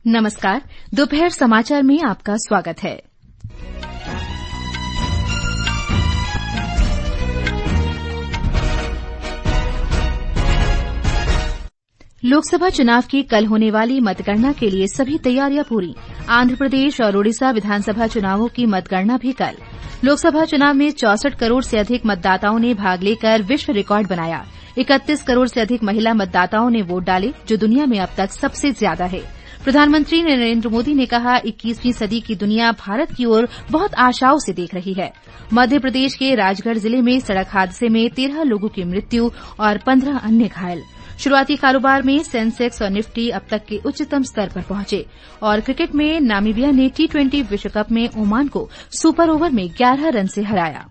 नमस्कार। दोपहर समाचार में आपका स्वागत है। लोकसभा चुनाव की कल होने वाली मतगणना के लिए सभी तैयारियां पूरी। आंध्र प्रदेश और ओडिशा विधानसभा चुनावों की मतगणना भी कल। लोकसभा चुनाव में 64 करोड़ से अधिक मतदाताओं ने भाग लेकर विश्व रिकॉर्ड बनाया। 31 करोड़ से अधिक महिला मतदाताओं ने वोट डाले, जो दुनिया में अब तक सबसे ज्यादा है। प्रधानमंत्री नरेंद्र मोदी ने कहा, 21वीं सदी की दुनिया भारत की ओर बहुत आशाओं से देख रही है। मध्य प्रदेश के राजगढ़ जिले में सड़क हादसे में 13 लोगों की मृत्यु और 15 अन्य घायल। शुरुआती कारोबार में सेंसेक्स और निफ्टी अब तक के उच्चतम स्तर पर पहुंचे। और क्रिकेट में नामीबिया ने T20 विश्व कप में ओमान को सुपर ओवर में 11 रन से हराया।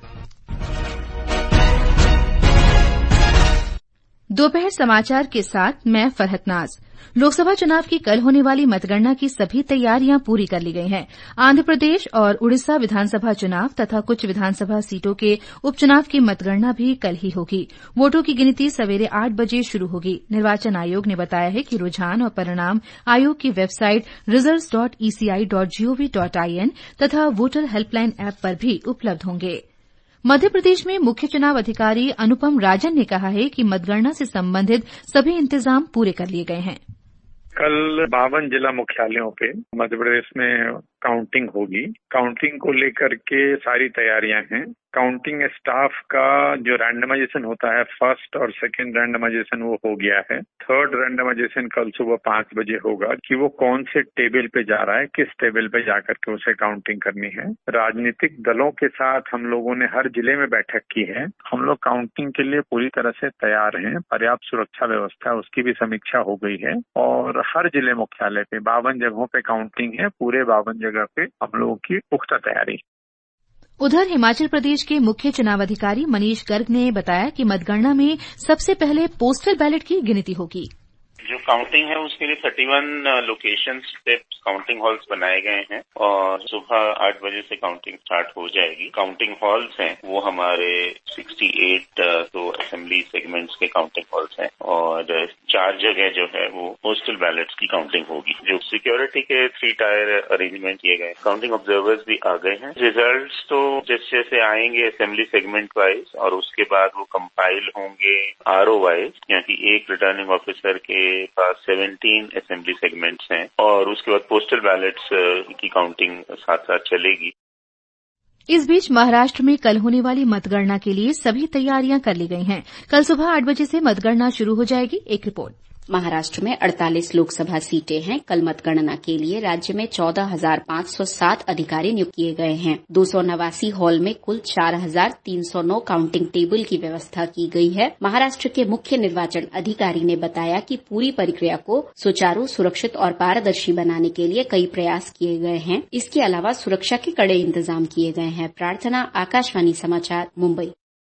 दोपहर समाचार के साथ मैं फरहत नाज। लोकसभा चुनाव की कल होने वाली मतगणना की सभी तैयारियां पूरी कर ली गई हैं। आंध्र प्रदेश और उड़ीसा विधानसभा चुनाव तथा कुछ विधानसभा सीटों के उपचुनाव की मतगणना भी कल ही होगी। वोटों की गिनती सवेरे 8 बजे शुरू होगी। निर्वाचन आयोग ने बताया है कि रुझान और परिणाम आयोग की वेबसाइट results.eci.gov.in तथा वोटर हेल्पलाइन ऐप पर भी उपलब्ध होंगे। मध्य प्रदेश में मुख्य चुनाव अधिकारी अनुपम राजन ने कहा है कि मतगणना से संबंधित सभी इंतजाम पूरे कर लिए गए हैं। कल 52 जिला मुख्यालयों पे मध्य प्रदेश में काउंटिंग होगी। काउंटिंग को लेकर के सारी तैयारियां हैं। काउंटिंग स्टाफ का जो रैंडमाइजेशन होता है, फर्स्ट और सेकंड रैंडमाइजेशन वो हो गया है। थर्ड रैंडमाइजेशन कल सुबह 5 बजे होगा कि वो कौन से टेबल पे जा रहा है, किस टेबल पे जाकर के उसे काउंटिंग करनी है। राजनीतिक दलों के साथ हम लोगों ने हर जिले में बैठक की है। हम लोग काउंटिंग के लिए पूरी तरह से तैयार हैं। पर्याप्त सुरक्षा व्यवस्था, उसकी भी समीक्षा हो गई है और हर जिले मुख्यालय पे 52 जगहों पे काउंटिंग है। पूरे 52 जगह पे हम लोगों की पुख्ता तैयारी। उधर हिमाचल प्रदेश के मुख्य चुनाव अधिकारी मनीष गर्ग ने बताया कि मतगणना में सबसे पहले पोस्टल बैलेट की गिनती होगी। जो काउंटिंग है उसके लिए 31 लोकेशंस पे काउंटिंग हॉल्स बनाए गए हैं और सुबह 8 बजे से काउंटिंग स्टार्ट हो जाएगी। काउंटिंग हॉल्स हैं वो हमारे 68 तो असेंबली सेगमेंट्स के काउंटिंग हॉल्स हैं और 4 जगह जो है वो पोस्टल बैलेट्स की काउंटिंग होगी। जो सिक्योरिटी के 3 टायर अरेंजमेंट किए गए, काउंटिंग ऑब्जर्वर्स भी आ गए हैं। रिजल्ट्स तो जैसे जैसे आएंगे असेंबली सेगमेंट वाइज और उसके बाद वो कंपाइल होंगे RO वाइज, यानी एक रिटर्निंग ऑफिसर के पास 17 असेंबली सेगमेंट्स हैं और उसके बाद पोस्टल बैलेट्स की काउंटिंग साथ साथ चलेगी। इस बीच महाराष्ट्र में कल होने वाली मतगणना के लिए सभी तैयारियां कर ली गई हैं। कल सुबह 8 बजे से मतगणना शुरू हो जाएगी। एक रिपोर्ट। महाराष्ट्र में 48 लोकसभा सीटें हैं। कल मतगणना के लिए राज्य में 14,507 अधिकारी नियुक्त किए गए हैं। 289 हॉल में कुल 4,309 काउंटिंग टेबल की व्यवस्था की गई है। महाराष्ट्र के मुख्य निर्वाचन अधिकारी ने बताया कि पूरी प्रक्रिया को सुचारू, सुरक्षित और पारदर्शी बनाने के लिए कई प्रयास किए गए हैं। इसके अलावा सुरक्षा के कड़े इंतजाम किए गए हैं। प्रार्थना, आकाशवाणी समाचार, मुंबई।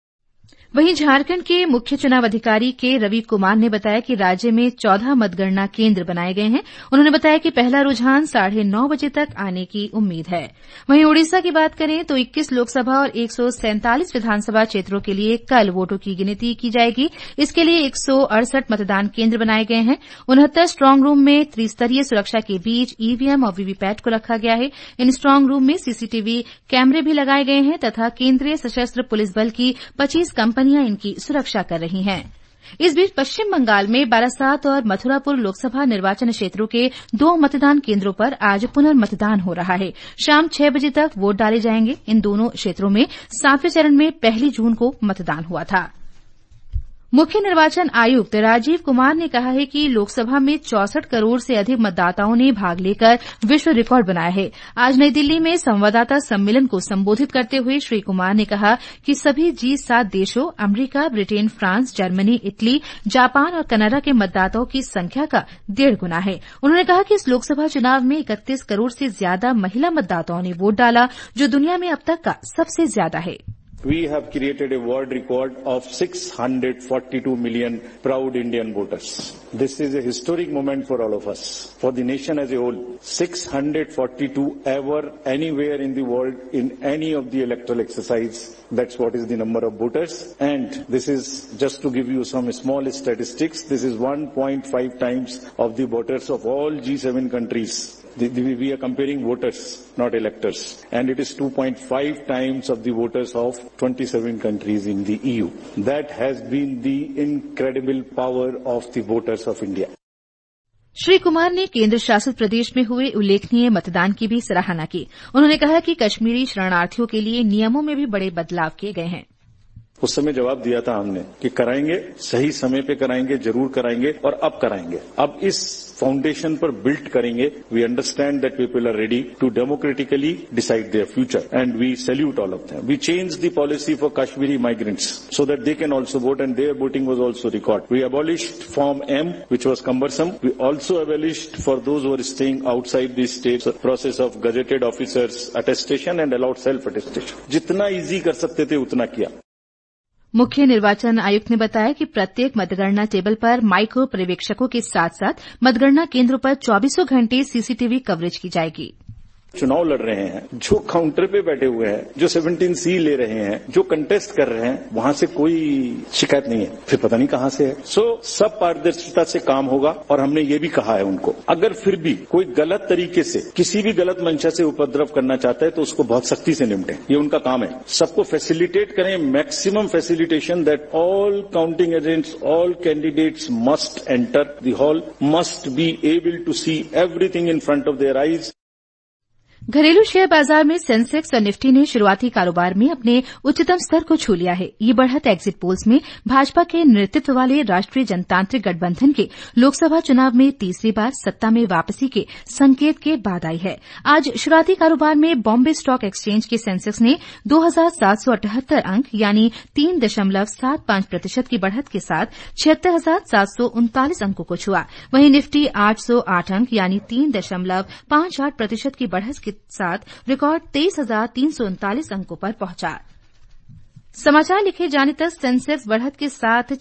वहीं झारखंड के मुख्य चुनाव अधिकारी के रवि कुमार ने बताया कि राज्य में 14 मतगणना केंद्र बनाए गए हैं। उन्होंने बताया कि पहला रुझान 9:30 बजे तक आने की उम्मीद है। वहीं ओडिशा की बात करें तो 21 लोकसभा और 147 विधानसभा क्षेत्रों के लिए कल वोटों की गिनती की जाएगी। इसके लिए 168 मतदान केंद्र बनाए गए हैं। 69 स्ट्रांग रूम में त्रिस्तरीय सुरक्षा के बीच ईवीएम और वीवीपैट को रखा गया है। इन स्ट्रांग रूम में सीसीटीवी कैमरे भी लगाए गए हैं तथा केंद्रीय सशस्त्र पुलिस बल की 25 कंपनियां इनकी सुरक्षा कर रही हैं। इस बीच पश्चिम बंगाल में बारासात और मथुरापुर लोकसभा निर्वाचन क्षेत्रों के 2 मतदान केंद्रों पर आज पुनर्मतदान हो रहा है। शाम 6 बजे तक वोट डाले जाएंगे। इन दोनों क्षेत्रों में 7वें चरण में 1 जून को मतदान हुआ था। मुख्य निर्वाचन आयुक्त राजीव कुमार ने कहा है कि लोकसभा में 64 करोड़ से अधिक मतदाताओं ने भाग लेकर विश्व रिकॉर्ड बनाया है। आज नई दिल्ली में संवाददाता सम्मेलन को संबोधित करते हुए श्री कुमार ने कहा कि सभी G7 देशों America, Britain, France, Germany, Italy, Japan और कनाडा के मतदाताओं की संख्या का 1.5 गुना है। उन्होंने कहा कि इस लोकसभा चुनाव में 31 करोड़ से ज्यादा महिला मतदाताओं ने वोट डाला, जो दुनिया में अब तक का सबसे ज्यादा है। We have created a world record of 642 million proud Indian voters. This is a historic moment for all of us, for the nation as a whole. 642 ever, anywhere in the world, in any of the electoral exercise. That's what is the number of voters. And this is, just to give you some small statistics, this is 1.5 times of the voters of all G7 countries. We are comparing voters, not electors. And it is 2.5 times of the voters of 27 countries in the EU. That has been the incredible power of the voters of India. Shri Kumar ने केंद्र शासित प्रदेश में हुए उल्लेखनीय मतदान की भी सराहना की। उन्होंने कहा कि कश्मीरी शरणार्थियों के लिए नियमों में भी बड़े बदलाव किए गए हैं। उस समय जवाब दिया था हमने कि कराएंगे, सही समय पे कराएंगे, जरूर कराएंगे और अब कराएंगे। अब इस फाउंडेशन पर बिल्ड करेंगे। We understand that people are ready to democratically decide their future and we salute all of them. We change the policy for Kashmiri migrants so that they can also vote and their voting was also record. We abolished form M which was cumbersome. We also abolished for those who are staying outside the state process of gazetted officers attestation and allowed self attestation. जितना easy कर सकते थे उतना किया। मुख्य निर्वाचन आयुक्त ने बताया कि प्रत्येक मतगणना टेबल पर माइक्रो पर्यवेक्षकों के साथ साथ मतगणना केंद्रों पर 24 घंटे सीसीटीवी कवरेज की जाएगी। चुनाव लड़ रहे हैं, जो काउंटर पे बैठे हुए हैं, जो 17C ले रहे हैं, जो कंटेस्ट कर रहे हैं, वहां से कोई शिकायत नहीं है। फिर पता नहीं कहां से है। सब पारदर्शिता से काम होगा और हमने ये भी कहा है उनको, अगर फिर भी कोई गलत तरीके से किसी भी गलत मंशा से उपद्रव करना चाहता है तो उसको बहुत सख्ती से निपटें। ये उनका काम है। सबको फैसिलिटेट करें, maximum facilitation that all counting agents, all candidates must enter the hall, must be able to see everything in front of their eyes. घरेलू शेयर बाजार में सेंसेक्स और निफ्टी ने शुरुआती कारोबार में अपने उच्चतम स्तर को छू लिया है। ये बढ़त एग्जिट पोल्स में भाजपा के नेतृत्व वाले राष्ट्रीय जनतांत्रिक गठबंधन के लोकसभा चुनाव में तीसरी बार सत्ता में वापसी के संकेत के बाद आई है। आज शुरुआती कारोबार में बॉम्बे स्टॉक एक्सचेंज के सेंसेक्स ने 2778 अंक यानी 3.75% की बढ़त के साथ 76,739 अंकों को छुआ। वहीं निफ्टी 808 अंक यानी 3.58% की बढ़त के साथ रिकॉर्ड 23,339 अंकों पर पहुंचा। समाचार लिखे जाने तक सेंसेक्स बढ़त के साथ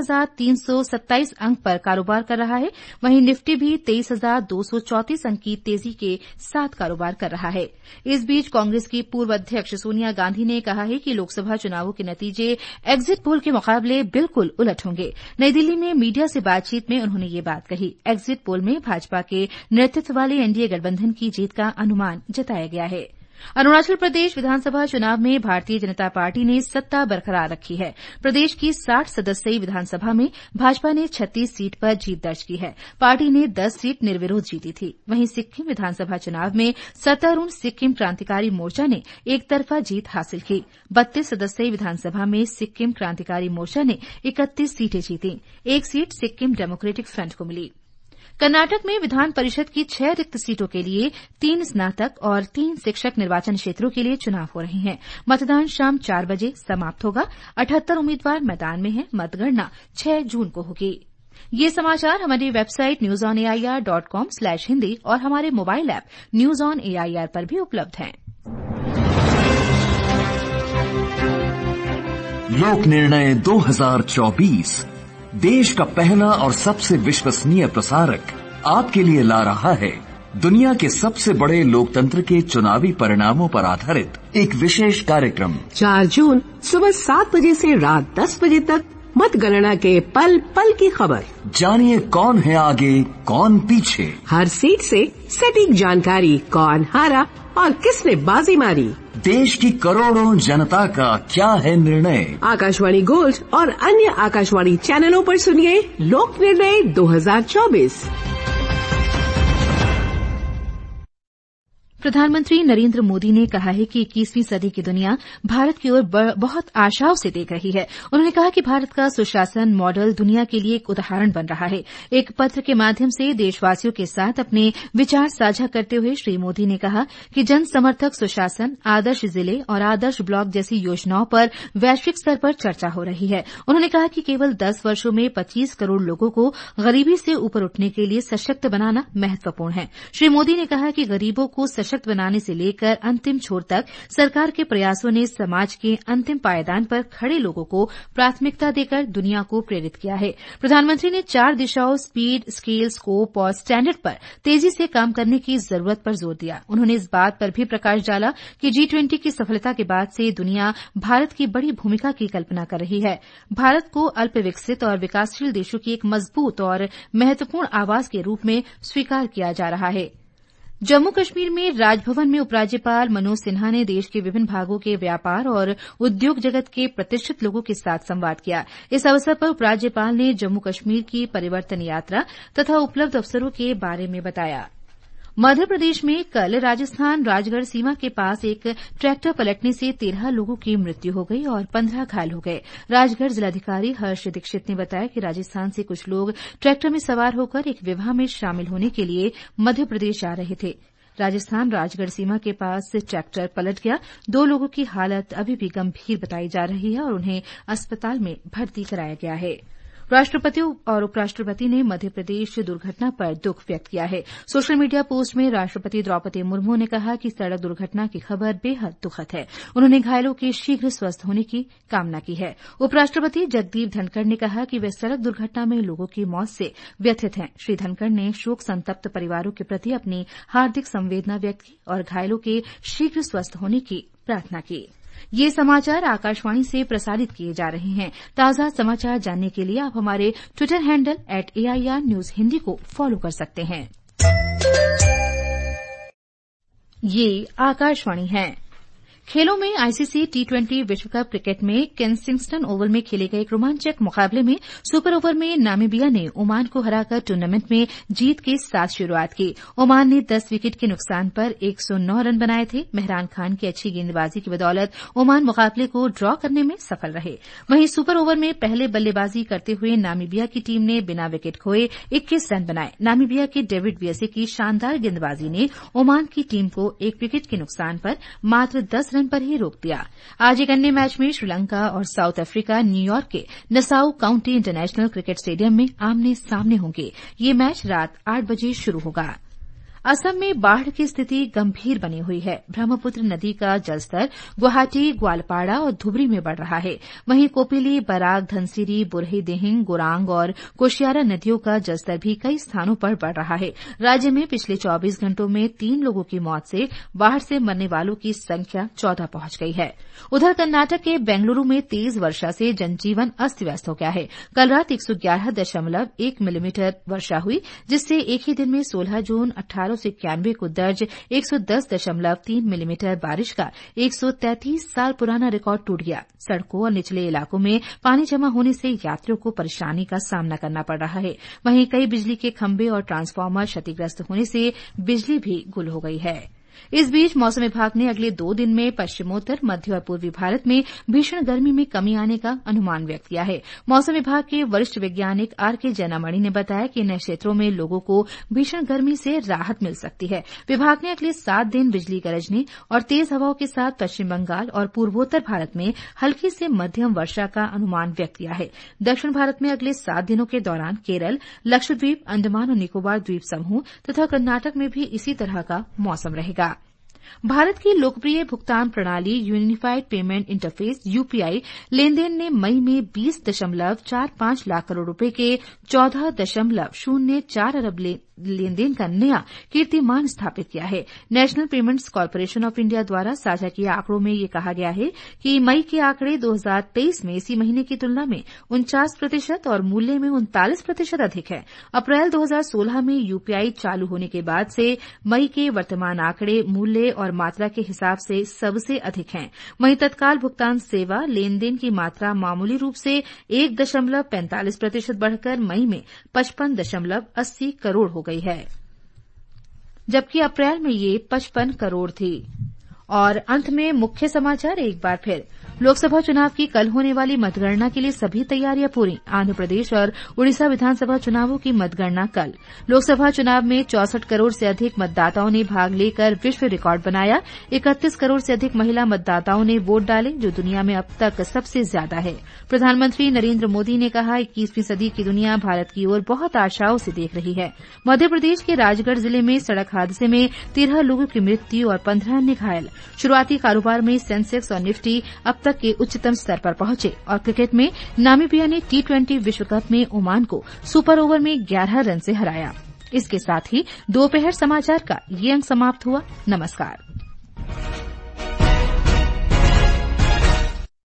76,327 अंक पर कारोबार कर रहा है। वहीं निफ्टी भी 23,234 अंक की तेजी के साथ कारोबार कर रहा है। इस बीच कांग्रेस की पूर्व अध्यक्ष सोनिया गांधी ने कहा है कि लोकसभा चुनावों के नतीजे एग्जिट पोल के मुकाबले बिल्कुल उलट होंगे। नई दिल्ली में मीडिया से बातचीत में उन्होंने ये बात कही। एग्जिट पोल में भाजपा के नेतृत्व वाले एनडीए गठबंधन की जीत का अनुमान जताया गया है। अरुणाचल प्रदेश विधानसभा चुनाव में भारतीय जनता पार्टी ने सत्ता बरकरार रखी है। प्रदेश की 60 सदस्यीय विधानसभा में भाजपा ने 36 सीट पर जीत दर्ज की है। पार्टी ने 10 सीट निर्विरोध जीती थी। वहीं सिक्किम विधानसभा चुनाव में सत्तारूढ़ सिक्किम क्रांतिकारी मोर्चा ने एकतरफा जीत हासिल की। 32 सदस्यीय विधानसभा में सिक्किम क्रांतिकारी मोर्चा ने 31 सीटें जीती। 1 सीट सिक्किम डेमोक्रेटिक फ्रंट को मिली। कर्नाटक में विधान परिषद की 6 रिक्त सीटों के लिए 3 स्नातक और 3 शिक्षक निर्वाचन क्षेत्रों के लिए चुनाव हो रहे हैं। मतदान शाम 4 बजे समाप्त होगा। 78 उम्मीदवार मैदान में हैं। मतगणना 6 जून को होगी। ये समाचार हमारी वेबसाइट newsonair.com/hindi और हमारे mobile app news on AIR पर भी उपलब्ध हैं। लोक निर्णय 2024 देश का पहला और सबसे विश्वसनीय प्रसारक आपके लिए ला रहा है दुनिया के सबसे बड़े लोकतंत्र के चुनावी परिणामों पर आधारित एक विशेष कार्यक्रम। 4 जून सुबह 7 बजे से रात 10 बजे तक मतगणना के पल पल की खबर। जानिए कौन है आगे, कौन पीछे। हर सीट से सटीक जानकारी, कौन हारा और किसने बाजी मारी। देश की करोड़ों जनता का क्या है निर्णय। आकाशवाणी गोल्ड और अन्य आकाशवाणी चैनलों पर सुनिए लोक निर्णय 2024। प्रधानमंत्री नरेंद्र मोदी ने कहा है कि 21वीं सदी की दुनिया भारत की ओर बहुत आशाओं से देख रही है। उन्होंने कहा कि भारत का सुशासन मॉडल दुनिया के लिए एक उदाहरण बन रहा है। एक पत्र के माध्यम से देशवासियों के साथ अपने विचार साझा करते हुए श्री मोदी ने कहा कि जन समर्थक सुशासन, आदर्श जिले और आदर्श ब्लॉक जैसी योजनाओं पर वैश्विक स्तर पर चर्चा हो रही है। उन्होंने कहा कि केवल 10 वर्षों में 25 करोड़ लोगों को गरीबी से ऊपर उठने के लिए सशक्त बनाना महत्वपूर्ण है। श्री मोदी ने कहा कि गरीबों को सशक्त बनाने से लेकर अंतिम छोर तक सरकार के प्रयासों ने समाज के अंतिम पायदान पर खड़े लोगों को प्राथमिकता देकर दुनिया को प्रेरित किया है। प्रधानमंत्री ने 4 दिशाओं स्पीड, स्केल, स्कोप और स्टैंडर्ड पर तेजी से काम करने की जरूरत पर जोर दिया। उन्होंने इस बात पर भी प्रकाश डाला कि G20 की सफलता के बाद से दुनिया भारत की बड़ी भूमिका की कल्पना कर रही है। भारत को अल्प विकसित और विकासशील देशों की एक मजबूत और महत्वपूर्ण आवाज के रूप में स्वीकार किया जा रहा है। जम्मू कश्मीर में राजभवन में उपराज्यपाल मनोज सिन्हा ने देश के विभिन्न भागों के व्यापार और उद्योग जगत के प्रतिष्ठित लोगों के साथ संवाद किया। इस अवसर पर उपराज्यपाल ने जम्मू कश्मीर की परिवर्तन यात्रा तथा उपलब्ध अवसरों के बारे में बताया। मध्य प्रदेश में कल राजस्थान राजगढ़ सीमा के पास एक ट्रैक्टर पलटने से 13 लोगों की मृत्यु हो गई और 15 घायल हो गए। राजगढ़ जिलाधिकारी हर्ष दीक्षित ने बताया कि राजस्थान से कुछ लोग ट्रैक्टर में सवार होकर एक विवाह में शामिल होने के लिए मध्य प्रदेश आ रहे थे। राजस्थान राजगढ़ सीमा के पास ट्रैक्टर पलट गया। 2 लोगों की हालत अभी भी गंभीर बताई जा रही है और उन्हें अस्पताल में भर्ती कराया गया है। राष्ट्रपति और उपराष्ट्रपति ने मध्य प्रदेश दुर्घटना पर दुख व्यक्त किया है। सोशल मीडिया पोस्ट में राष्ट्रपति द्रौपदी मुर्मू ने कहा कि सड़क दुर्घटना की खबर बेहद दुखद है। उन्होंने घायलों के शीघ्र स्वस्थ होने की कामना की है। उपराष्ट्रपति जगदीप धनखड़ ने कहा कि वे सड़क दुर्घटना में लोगों की मौत से व्यथित हैं। श्री धनखड़ ने शोक संतप्त परिवारों के प्रति अपनी हार्दिक संवेदना व्यक्त की और घायलों के शीघ्र स्वस्थ होने की प्रार्थना की। ये समाचार आकाशवाणी से प्रसारित किए जा रहे हैं। ताजा समाचार जानने के लिए आप हमारे Twitter handle @AIR News Hindi को फॉलो कर सकते हैं। ये आकाशवाणी है। खेलों में आईसीसी T20 विश्व कप क्रिकेट में केंसिंगटन ओवल में खेले गए एक रोमांचक मुकाबले में सुपर ओवर में नामीबिया ने ओमान को हराकर टूर्नामेंट में जीत के साथ शुरुआत की। ओमान ने 10 विकेट के नुकसान पर 109 रन बनाए थे। मेहरान खान की अच्छी गेंदबाजी की बदौलत ओमान मुकाबले को ड्रॉ करने में सफल रहे। वहीं सुपर ओवर में पहले बल्लेबाजी करते हुए नामीबिया की टीम ने बिना विकेट खोए 21 रन बनाए। नामीबिया के डेविड वियसे की शानदार गेंदबाजी ने ओमान की टीम को 1 विकेट के नुकसान पर मात्र 10 पर ही रोक दिया। आज एक अन्य मैच में श्रीलंका और साउथ अफ्रीका न्यूयॉर्क के Nassau county international cricket stadium में आमने सामने होंगे। ये मैच रात 8 बजे शुरू होगा। असम में बाढ़ की स्थिति गंभीर बनी हुई है। ब्रह्मपुत्र नदी का जलस्तर गुवाहाटी, ग्वालपाड़ा और धुबरी में बढ़ रहा है। वहीं कोपिली, बराक, धनसिरी, बुरहीदिहिंग, गोरांग और कोशियारा नदियों का जलस्तर भी कई स्थानों पर बढ़ रहा है। राज्य में पिछले 24 घंटों में 3 लोगों की मौत से बाढ़ से मरने वालों की संख्या 14 पहुंच गई है। उधर कर्नाटक के बेंगलुरु में तेज वर्षा से जनजीवन अस्त व्यस्त हो गया है। कल रात 111.1 मिलीमीटर वर्षा हुई, जिससे एक ही दिन में 16 जून 1891 को दर्ज 110.3 मिलीमीटर बारिश का 133 साल पुराना रिकॉर्ड टूट गया। सड़कों और निचले इलाकों में पानी जमा होने से यात्रियों को परेशानी का सामना करना पड़ रहा है। वहीं कई बिजली के खंभे और ट्रांसफार्मर क्षतिग्रस्त होने से बिजली भी गुल हो गई है। इस बीच मौसम विभाग ने अगले 2 दिन में पश्चिमोत्तर, मध्य और पूर्वी भारत में भीषण गर्मी में कमी आने का अनुमान व्यक्त किया है। मौसम विभाग के वरिष्ठ वैज्ञानिक आरके जैनामणि ने बताया कि इन क्षेत्रों में लोगों को भीषण गर्मी से राहत मिल सकती है। विभाग ने अगले 7 दिन बिजली गरजने और तेज हवाओं के साथ पश्चिम बंगाल और पूर्वोत्तर भारत में हल्की से मध्यम वर्षा का अनुमान व्यक्त किया है। दक्षिण भारत में अगले 7 दिनों के दौरान केरल, लक्षद्वीप, अंडमान और निकोबार द्वीप समूह तथा कर्नाटक में भी इसी तरह का मौसम रहेगा। भारत की लोकप्रिय भुगतान प्रणाली यूनिफाइड पेमेंट इंटरफेस यूपीआई लेनदेन ने मई में 20.45 लाख करोड़ रुपए के 14.04 अरब लेनदेन का नया कीर्तिमान स्थापित किया है। National Payments Corporation of India द्वारा साझा किए आंकड़ों में ये कहा गया है कि मई के आंकड़े 2023 में इसी महीने की तुलना में 49% और मूल्य में 39% अधिक है। अप्रैल 2016 में यूपीआई चालू होने के बाद से मई के वर्तमान आंकड़े मूल्य और मात्रा के हिसाब से सबसे अधिक हैं। वहीं तत्काल भुगतान सेवा लेनदेन की मात्रा मामूली रूप से 1.45% बढ़कर मई में 55.80 करोड़ हो गई है, जबकि अप्रैल में ये 55 करोड़ थी। और अंत में मुख्य समाचार एक बार फिर। लोकसभा चुनाव की कल होने वाली मतगणना के लिए सभी तैयारियां पूरी। आंध्र प्रदेश और उड़ीसा विधानसभा चुनावों की मतगणना कल। लोकसभा चुनाव में 64 करोड़ से अधिक मतदाताओं ने भाग लेकर विश्व रिकॉर्ड बनाया। 31 करोड़ से अधिक महिला मतदाताओं ने वोट डाले, जो दुनिया में अब तक सबसे ज्यादा है। प्रधानमंत्री नरेंद्र मोदी ने कहा, 21वीं सदी की दुनिया भारत की ओर बहुत आशाओं से देख रही है। मध्य प्रदेश के राजगढ़ जिले में सड़क हादसे में 13 लोगों की मृत्यु और 15 अन्य घायल। शुरुआती कारोबार में सेंसेक्स और निफ्टी अब तक के उच्चतम स्तर पर पहुंचे। और क्रिकेट में नामीबिया ने T20 विश्व कप में ओमान को सुपर ओवर में 11 रन से हराया। इसके साथ ही दोपहर समाचार का ये अंक समाप्त हुआ। नमस्कार।